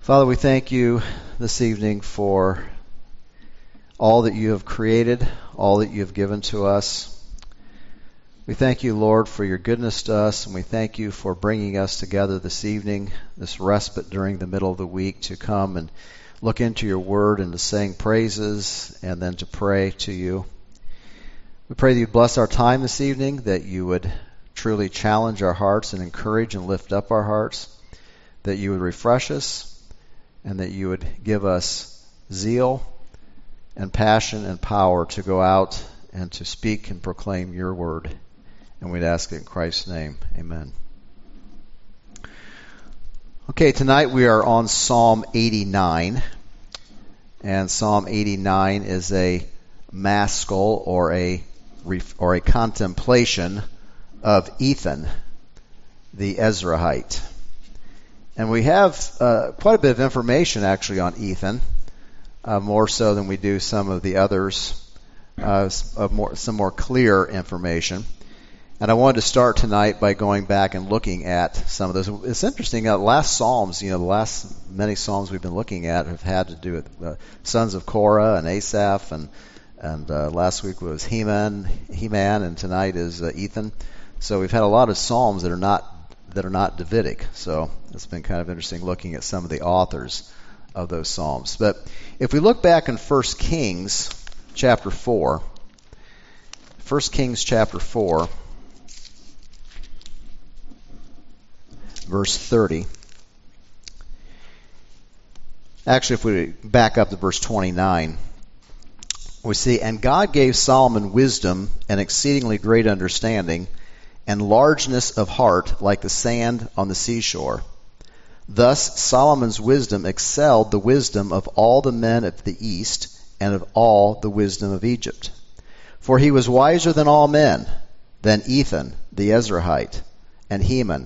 Father, we thank you this evening for all that you have created, all that you have given to us. We thank you, Lord, for your goodness to us, and we thank you for bringing us together this evening, this respite during the middle of the week, to come and look into your word and to sing praises and then to pray to you. We pray that you bless our time this evening, that you would truly challenge our hearts and encourage and lift up our hearts, that you would refresh us, and that you would give us zeal and passion and power to go out and to speak and proclaim your word. And we'd ask it in Christ's name. Amen. Okay, tonight we are on Psalm 89. And Psalm 89 is a maskil or a contemplation of Ethan, the Ezrahite. And we have quite a bit of information actually on Ethan, more so than we do some of the others, some more clear information. And I wanted to start tonight by going back and looking at some of those. It's interesting, last Psalms, the last many Psalms we've been looking at have had to do with sons of Korah and Asaph, and last week was Heman, and tonight is Ethan. So we've had a lot of Psalms that are not Davidic. So it's been kind of interesting looking at some of the authors of those Psalms. But if we look back in 1 Kings chapter 4, 1 Kings chapter 4, verse 30. Actually, if we back up to verse 29, we see, "And God gave Solomon wisdom and exceedingly great understanding, and largeness of heart like the sand on the seashore. Thus Solomon's wisdom excelled the wisdom of all the men of the east and of all the wisdom of Egypt. For he was wiser than all men, than Ethan the Ezrahite, and Heman,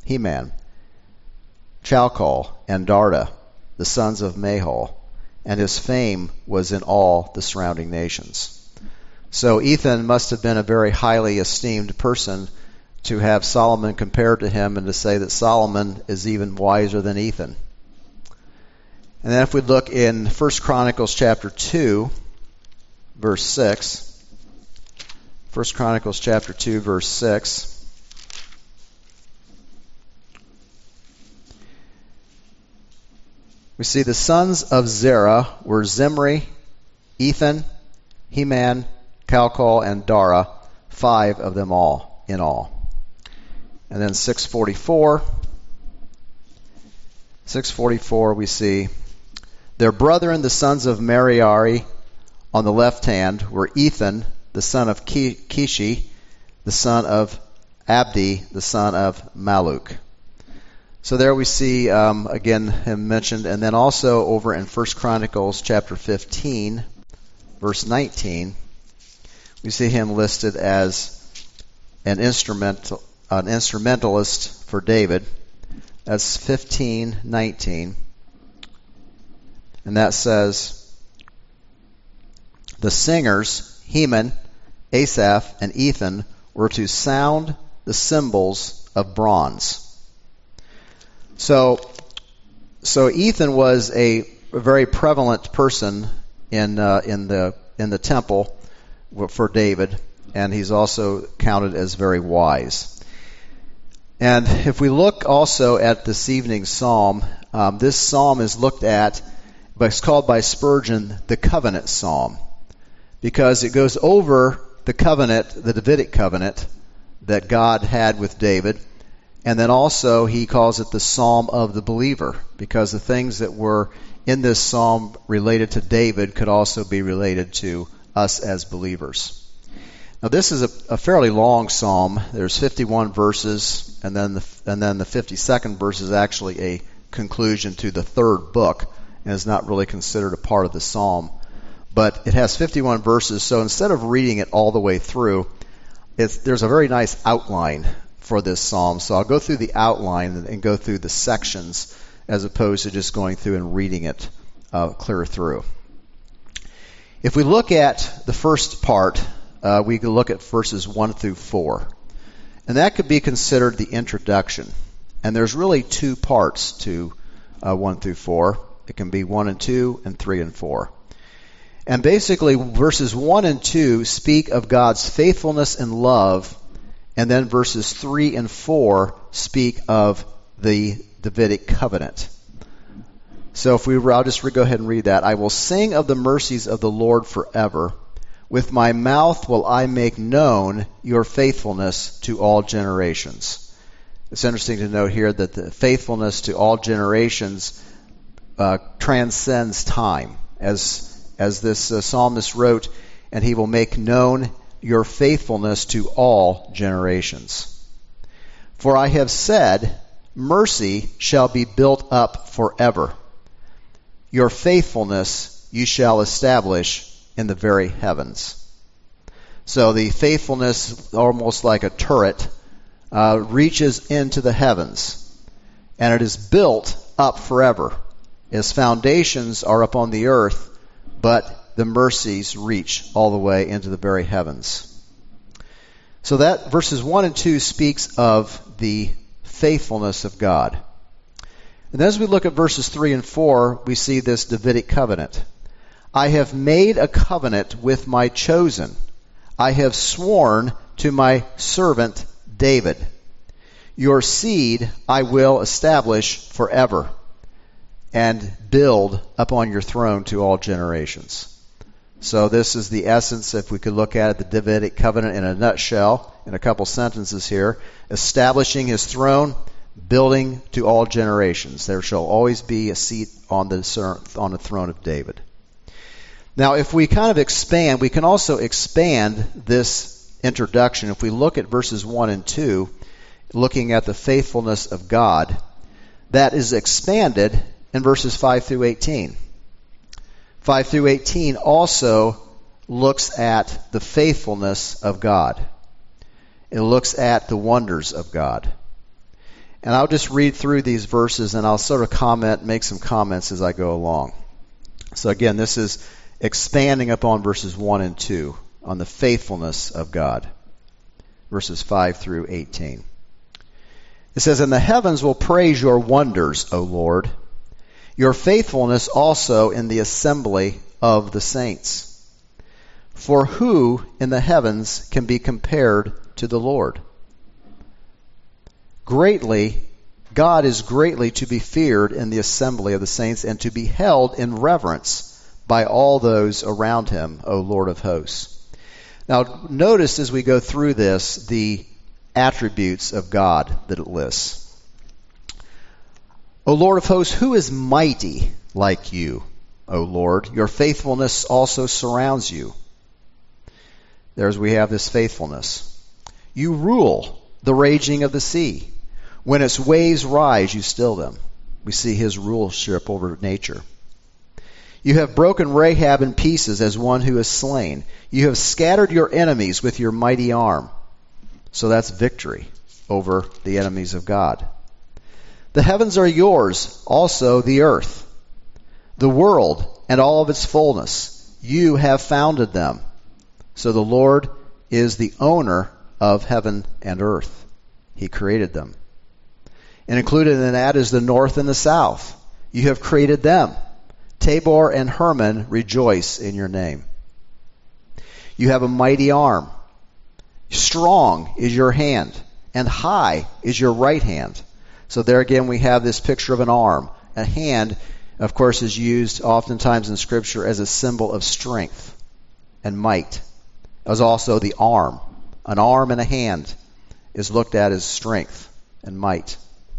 Chalcol, and Darda, the sons of Mahol, and his fame was in all the surrounding nations." So Ethan must have been a very highly esteemed person to have Solomon compared to him and to say that Solomon is even wiser than Ethan. And then if we look in 1 Chronicles chapter 2, verse 6, 1 Chronicles chapter 2, verse 6, we see the sons of Zerah were Zimri, Ethan, Heman, Chalcol, and Dara, 5 of them all in all. And then 644 we see, "Their brethren, the sons of Merari, on the left hand, were Ethan, the son of Kishi, the son of Abdi, the son of Maluk." So there we see, again, him mentioned. And then also over in 1 Chronicles chapter 15, verse 19, we see him listed as an instrumentalist for David. That's 15:19. And that says, "The singers, Heman, Asaph, and Ethan, were to sound the cymbals of bronze." So Ethan was a very prevalent person in the temple for David, and he's also counted as very wise. And if we look also at this evening's psalm, this psalm is looked at, but it's called by Spurgeon the covenant psalm, because it goes over the covenant, the Davidic covenant that God had with David. And then also he calls it the psalm of the believer, because the things that were in this psalm related to David could also be related to us as believers. Now this is a fairly long psalm. There's 51 verses, and then the 52nd verse is actually a conclusion to the third book, and is not really considered a part of the psalm. But it has 51 verses, so instead of reading it all the way through, there's a very nice outline for this psalm. So I'll go through the outline and go through the sections as opposed to just going through and reading it clear through. If we look at the first part, we can look at verses 1 through 4. And that could be considered the introduction. And there's really two parts to 1 through 4. It can be 1 and 2 and 3 and 4. And basically, verses 1 and 2 speak of God's faithfulness and love, and then verses 3 and 4 speak of the Davidic covenant. So I'll just go ahead and read that. I will sing of the mercies of the Lord forever. With my mouth will I make known your faithfulness to all generations. It's interesting to note here that the faithfulness to all generations transcends time. As this psalmist wrote, and he will make known your faithfulness to all generations. For I have said, mercy shall be built up forever. Your faithfulness you shall establish in the very heavens. So the faithfulness, almost like a turret, reaches into the heavens, and it is built up forever. Its foundations are upon the earth, but the mercies reach all the way into the very heavens. So that verses 1 and 2 speaks of the faithfulness of God. And as we look at verses 3 and 4, we see this Davidic covenant. I have made a covenant with my chosen. I have sworn to my servant David. Your seed I will establish forever, and build upon your throne to all generations. So this is the essence, if we could look at it, the Davidic covenant in a nutshell, in a couple sentences here. Establishing his throne, building to all generations. There shall always be a seat on the throne of David. Now, if we kind of expand, we can also expand this introduction. If we look at verses 1 and 2, looking at the faithfulness of God, that is expanded in verses 5 through 18. 5 through 18 also looks at the faithfulness of God. It looks at the wonders of God. And I'll just read through these verses and I'll sort of make some comments as I go along. So again, this is expanding upon verses 1 and 2 on the faithfulness of God. Verses 5 through 18. It says, and the heavens will praise your wonders, O Lord, your faithfulness also in the assembly of the saints. For who in the heavens can be compared to the Lord? God is greatly to be feared in the assembly of the saints, and to be held in reverence by all those around him, O Lord of hosts. Now, notice as we go through this, the attributes of God that it lists. O Lord of hosts, who is mighty like you, O Lord? Your faithfulness also surrounds you. There's we have this faithfulness. You rule the raging of the sea. When its waves rise, you still them. We see his ruleship over nature. You have broken Rahab in pieces as one who is slain. You have scattered your enemies with your mighty arm. So that's victory over the enemies of God. The heavens are yours, also the earth, the world, and all of its fullness. You have founded them. So the Lord is the owner of heaven and earth. He created them. And included in that is the north and the south. You have created them. Tabor and Hermon rejoice in your name. You have a mighty arm. Strong is your hand, and high is your right hand. So there again we have this picture of an arm. A hand, of course, is used oftentimes in Scripture as a symbol of strength and might. As also the arm. An arm and a hand is looked at as strength and might.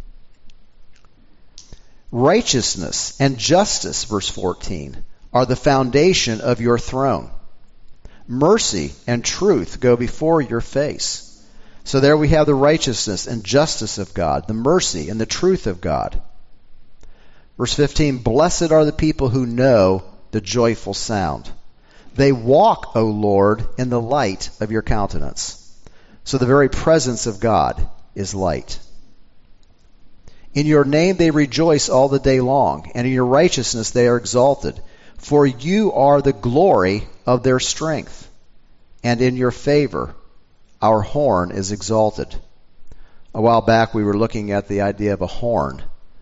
Righteousness and justice, verse 14, are the foundation of your throne. Mercy and truth go before your face. So there we have the righteousness and justice of God, the mercy and the truth of God. Verse 15, blessed are the people who know the joyful sound. They walk, O Lord, in the light of your countenance. So the very presence of God is light. In your name they rejoice all the day long, and in your righteousness they are exalted. For you are the glory of their strength, and in your favor our horn is exalted. A while back we were looking at the idea of a horn,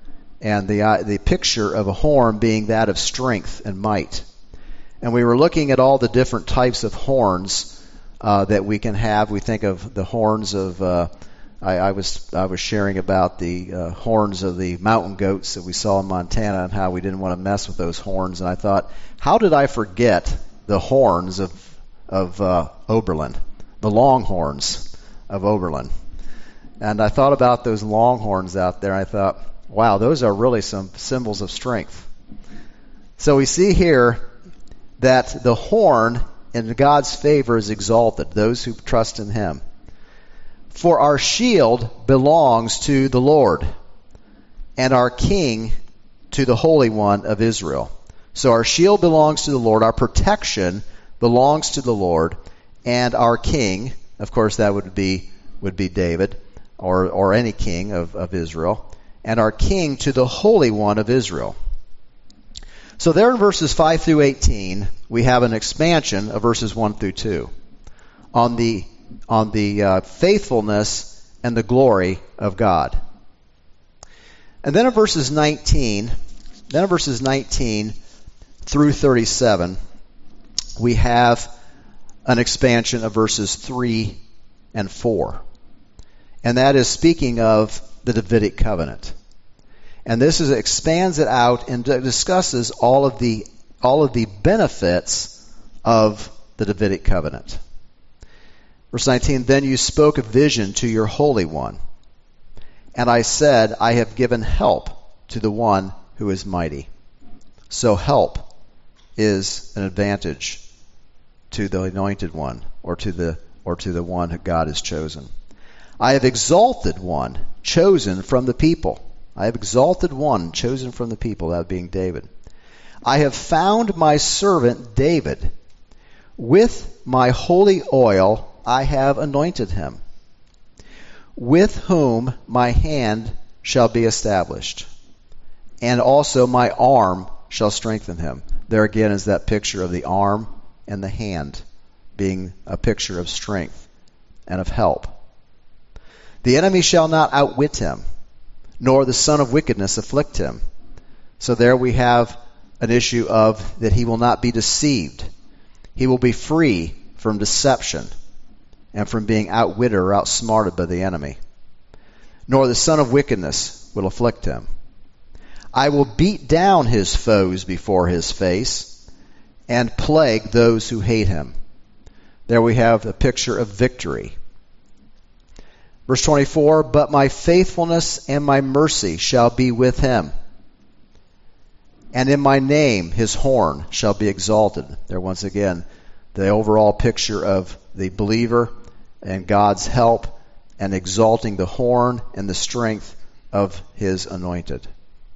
and the picture of a horn being that of strength and might. And we were looking at all the different types of horns that we can have. We think of the horns of I was sharing about the horns of the mountain goats that we saw in Montana and how we didn't want to mess with those horns. And I thought, how did I forget the horns of Oberlin, the longhorns of Oberlin? And I thought about those longhorns out there. I thought, wow, those are really some symbols of strength. So we see here that the horn in God's favor is exalted, those who trust in him. For our shield belongs to the Lord, and our king to the Holy One of Israel. So our shield belongs to the Lord, our protection belongs to the Lord, and our king, of course that would be David, or any king of Israel, and our king to the Holy One of Israel. So there in verses 5 through 18, we have an expansion of verses 1 through 2 on the faithfulness and the glory of God. And then in verses 19 through 37, we have an expansion of verses 3 and 4. And that is speaking of the Davidic covenant. And this expands it out and discusses all of the benefits of the Davidic covenant. Verse 19, then you spoke a vision to your Holy One, and I said, I have given help to the one who is mighty. So help is an advantage to the anointed one, or to the one who God has chosen. I have exalted one, chosen from the people. I have exalted one, chosen from the people, that being David. I have found my servant David. With my holy oil I have anointed him, with whom my hand shall be established, and also my arm shall strengthen him. There again is that picture of the arm and the hand being a picture of strength and of help. The enemy shall not outwit him, nor the son of wickedness afflict him. So there we have an issue of that he will not be deceived. He will be free from deception and from being outwitted or outsmarted by the enemy. Nor the son of wickedness will afflict him. I will beat down his foes before his face and plague those who hate him. There we have a picture of victory. Verse 24, but my faithfulness and my mercy shall be with him, and in my name his horn shall be exalted. There once again, the overall picture of the believer and God's help and exalting the horn and the strength of his anointed.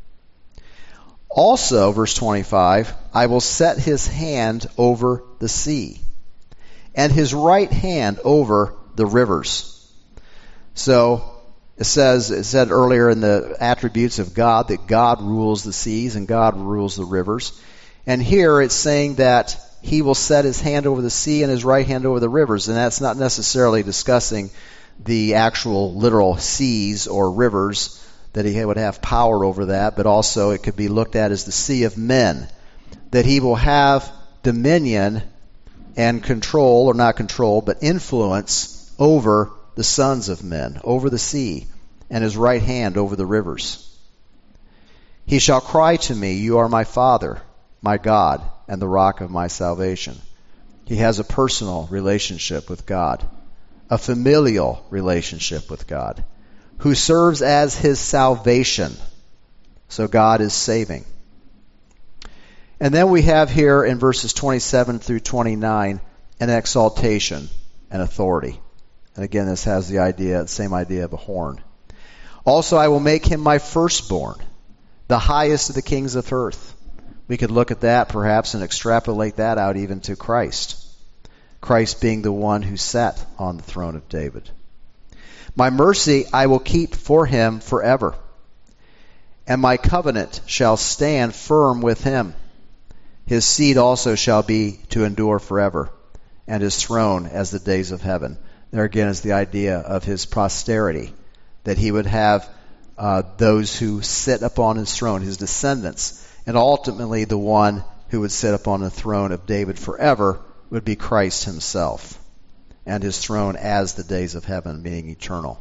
Also, verse 25, I will set his hand over the sea, and his right hand over the rivers. So it said earlier in the attributes of God that God rules the seas and God rules the rivers. And here it's saying that he will set his hand over the sea and his right hand over the rivers. And that's not necessarily discussing the actual literal seas or rivers, that he would have power over that, but also it could be looked at as the sea of men, that he will have dominion and control, or not control, but influence over the sons of men, over the sea, and his right hand over the rivers. He shall cry to me, you are my Father, my God, and the rock of my salvation. He has a personal relationship with God, a familial relationship with God, who serves as his salvation. So God is saving. And then we have here in verses 27 through 29 an exaltation and authority. And again, this has the same idea of a horn. Also, I will make him my firstborn, the highest of the kings of earth. We could look at that perhaps and extrapolate that out even to Christ. Christ being the one who sat on the throne of David. My mercy I will keep for him forever, and my covenant shall stand firm with him. His seed also shall be to endure forever, and his throne as the days of heaven. There again is the idea of his posterity, that he would have those who sit upon his throne, his descendants. And ultimately the one who would sit upon the throne of David forever would be Christ himself, and his throne as the days of heaven, being eternal.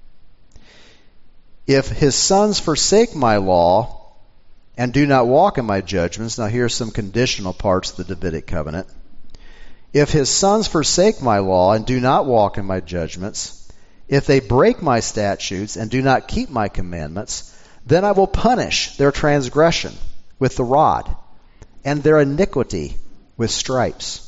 If his sons forsake my law and do not walk in my judgments, now here's some conditional parts of the Davidic covenant. If his sons forsake my law and do not walk in my judgments, if they break my statutes and do not keep my commandments, then I will punish their transgression with the rod and their iniquity with stripes.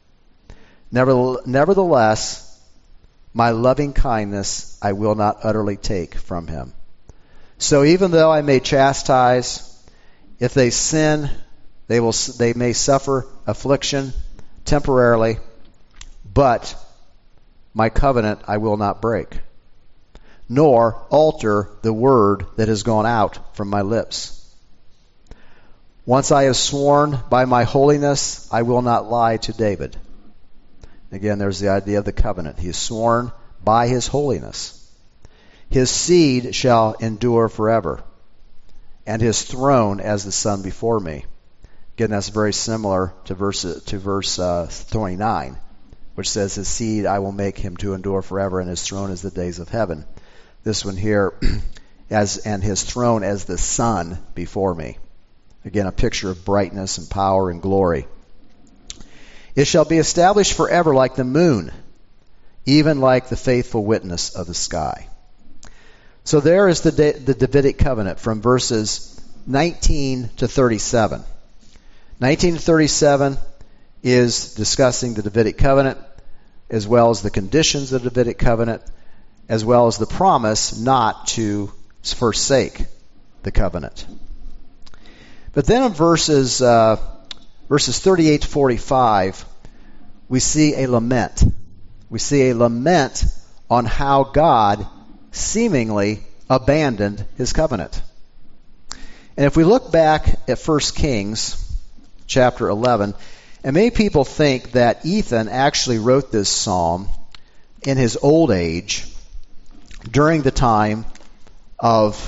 Nevertheless, my loving kindness I will not utterly take from him. So even though I may chastise, if they sin, they may suffer affliction temporarily, but my covenant I will not break, nor alter the word that has gone out from my lips. Once I have sworn by my holiness, I will not lie to David. Again, there's the idea of the covenant. He is sworn by his holiness. His seed shall endure forever, and his throne as the sun before me. Again, that's very similar to verse 29, which says, his seed I will make him to endure forever, and his throne as the days of heaven. This one here, and his throne as the sun before me. Again, a picture of brightness and power and glory. It shall be established forever like the moon, even like the faithful witness of the sky. So there is the Davidic covenant from verses 19 to 37. 19 to 37 is discussing the Davidic covenant, as well as the conditions of the Davidic covenant, as well as the promise not to forsake the covenant. But then in verses 38 to 45, we see a lament. We see a lament on how God seemingly abandoned his covenant. And if we look back at 1 Kings chapter 11, and many people think that Ethan actually wrote this psalm in his old age during the time of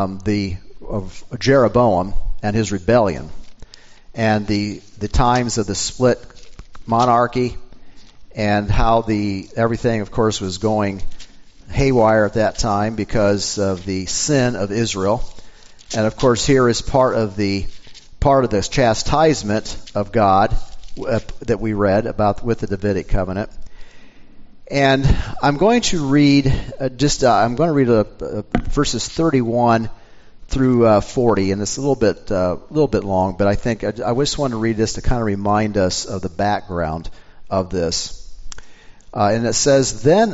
Jeroboam and his rebellion, and the times of the split monarchy, and how everything, of course, was going haywire at that time because of the sin of Israel. And of course, here is part of this chastisement of God that we read about with the Davidic covenant. And I'm going to read verses 31 through 40, and it's a little bit long, but I think I just want to read this to kind of remind us of the background of this. And it says, Then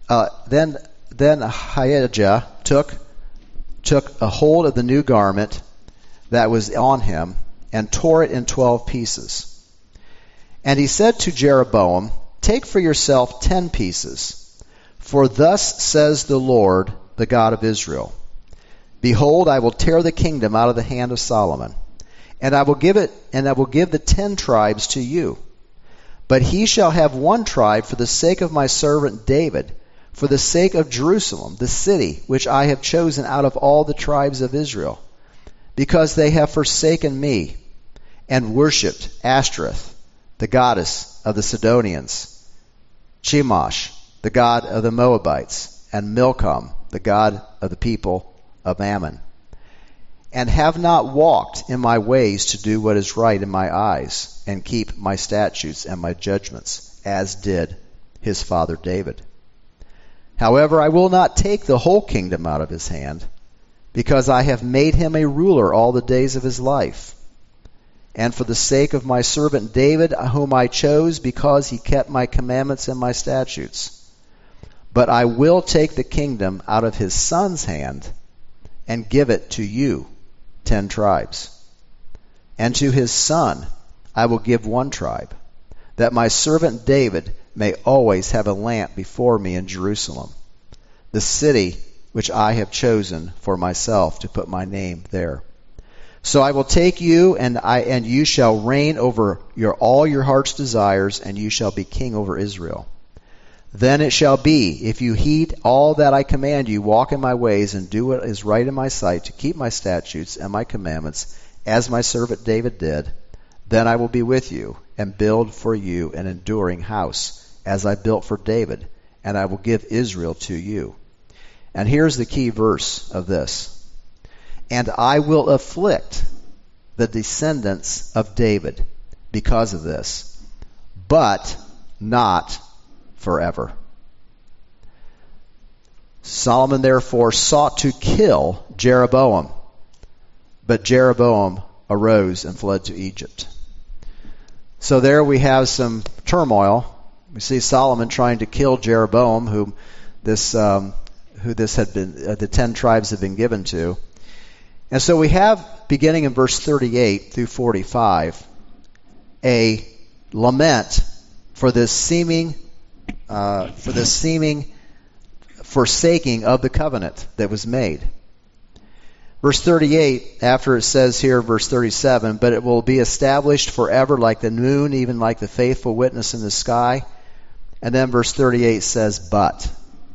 Ahijah took a hold of the new garment that was on him and tore it in 12 pieces. And he said to Jeroboam, Take for yourself 10 pieces, for thus says the Lord, the God of Israel, Behold, I will tear the kingdom out of the hand of Solomon, and I will give the 10 tribes to you. But he shall have 1 tribe for the sake of my servant David, for the sake of Jerusalem, the city which I have chosen out of all the tribes of Israel, because they have forsaken me and worshipped Ashtoreth, the goddess of the Sidonians, Chemosh, the god of the Moabites, and Milcom, the god of the people of Ammon, and have not walked in my ways to do what is right in my eyes, and keep my statutes and my judgments, as did his father David. However, I will not take the whole kingdom out of his hand, because I have made him a ruler all the days of his life. And for the sake of my servant David, whom I chose, because he kept my commandments and my statutes. But I will take the kingdom out of his son's hand, and give it to you, 10 tribes. And to his son I will give 1 tribe, that my servant David may always have a lamp before me in Jerusalem, the city which I have chosen for myself to put my name there. So I will take you, and you shall reign over all your heart's desires, and you shall be king over Israel. Then it shall be, if you heed all that I command you, walk in my ways, and do what is right in my sight, to keep my statutes and my commandments, as my servant David did, then I will be with you, and build for you an enduring house, as I built for David, and I will give Israel to you. And here's the key verse of this. And I will afflict the descendants of David because of this, but not forever. Solomon therefore sought to kill Jeroboam, but Jeroboam arose and fled to Egypt. So there we have some turmoil. We see Solomon trying to kill Jeroboam, who this had been the 10 tribes had been given to. And so we have, beginning in verse 38 through 45, a lament for this seeming forsaking of the covenant that was made. Verse 38, after it says here, verse 37, but it will be established forever like the moon, even like the faithful witness in the sky. And then verse 38 says, but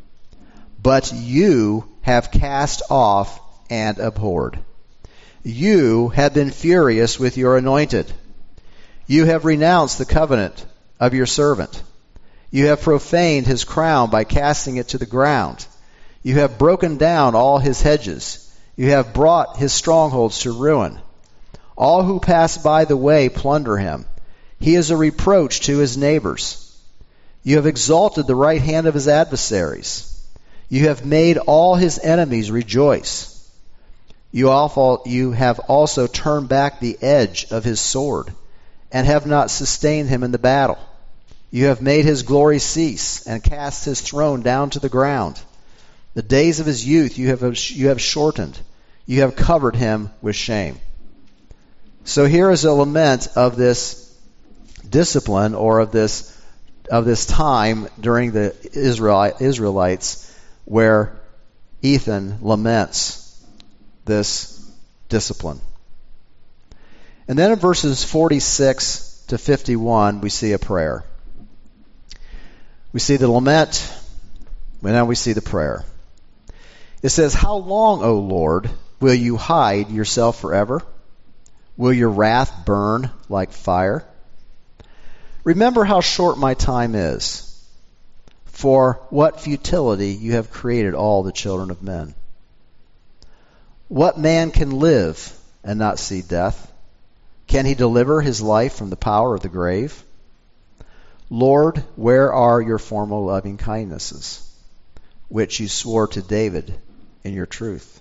you have cast off and abhorred. You have been furious with your anointed. You have renounced the covenant of your servant. You have profaned his crown by casting it to the ground. You have broken down all his hedges. You have brought his strongholds to ruin. All who pass by the way plunder him. He is a reproach to his neighbors. You have exalted the right hand of his adversaries. You have made all his enemies rejoice. You have also turned back the edge of his sword, and have not sustained him in the battle. You have made his glory cease, and cast his throne down to the ground. The days of his youth you have shortened. You have covered him with shame. So here is a lament of this discipline, or of this time during the Israelites, where Ethan laments this discipline. And then in verses 46 to 51, we see a prayer. We see the lament, and now we see the prayer. It says, how long, O Lord, will you hide yourself forever? Will your wrath burn like fire? Remember how short my time is. For what futility you have created all the children of men. What man can live and not see death? Can he deliver his life from the power of the grave? Lord, where are your former loving kindnesses, which you swore to David in your truth?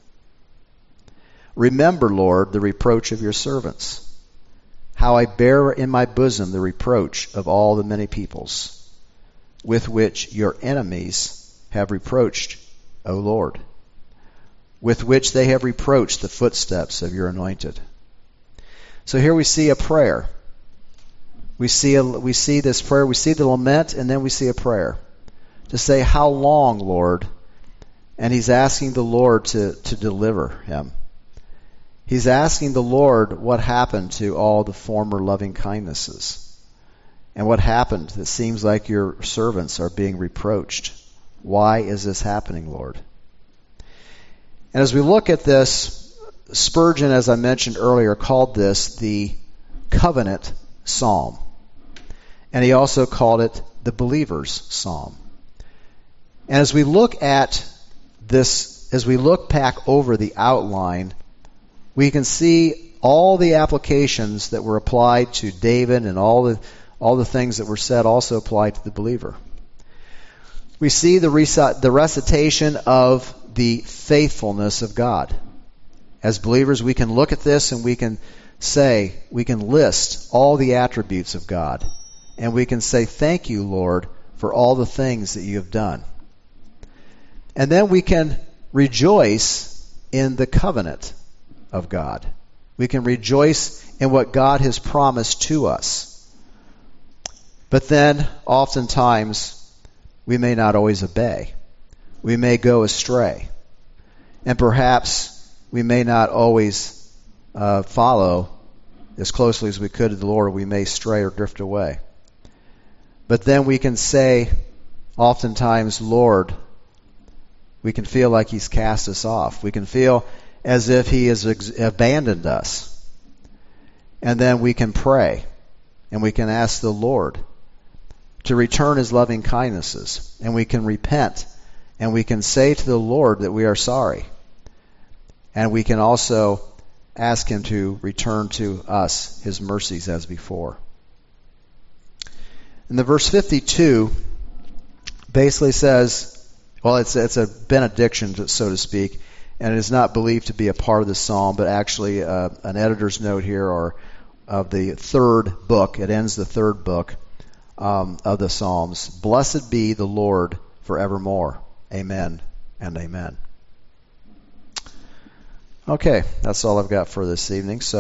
Remember, Lord, the reproach of your servants, how I bear in my bosom the reproach of all the many peoples, with which your enemies have reproached, O Lord, with which they have reproached the footsteps of your anointed. So here we see a prayer. We see this prayer, we see the lament, and then we see a prayer. To say, how long, Lord? And he's asking the Lord to deliver him. He's asking the Lord what happened to all the former loving kindnesses. And what happened that seems like your servants are being reproached. Why is this happening, Lord? And as we look at this, Spurgeon, as I mentioned earlier, called this the covenant psalm. And he also called it the believer's psalm. And as we look at this, as we look back over the outline, we can see all the applications that were applied to David, and all the things that were said also applied to the believer. We see the recitation of the faithfulness of God. As believers, we can look at this and we can list all the attributes of God. And we can say, thank you, Lord, for all the things that you have done. And then we can rejoice in the covenant of God. We can rejoice in what God has promised to us. But then, oftentimes, we may not always obey. We may go astray. And perhaps we may not always follow as closely as we could to the Lord. We may stray or drift away. But then we can say, oftentimes, Lord, we can feel like He's cast us off. We can feel as if He has abandoned us. And then we can pray, and we can ask the Lord to return His loving kindnesses, and we can repent, and we can say to the Lord that we are sorry. And we can also ask Him to return to us His mercies as before. And the verse 52 basically says, well, it's a benediction, so to speak, and it is not believed to be a part of the psalm, but actually an editor's note here, or of the third book. It ends the third book of the Psalms. Blessed be the Lord forevermore. Amen and amen. Okay, that's all I've got for this evening. So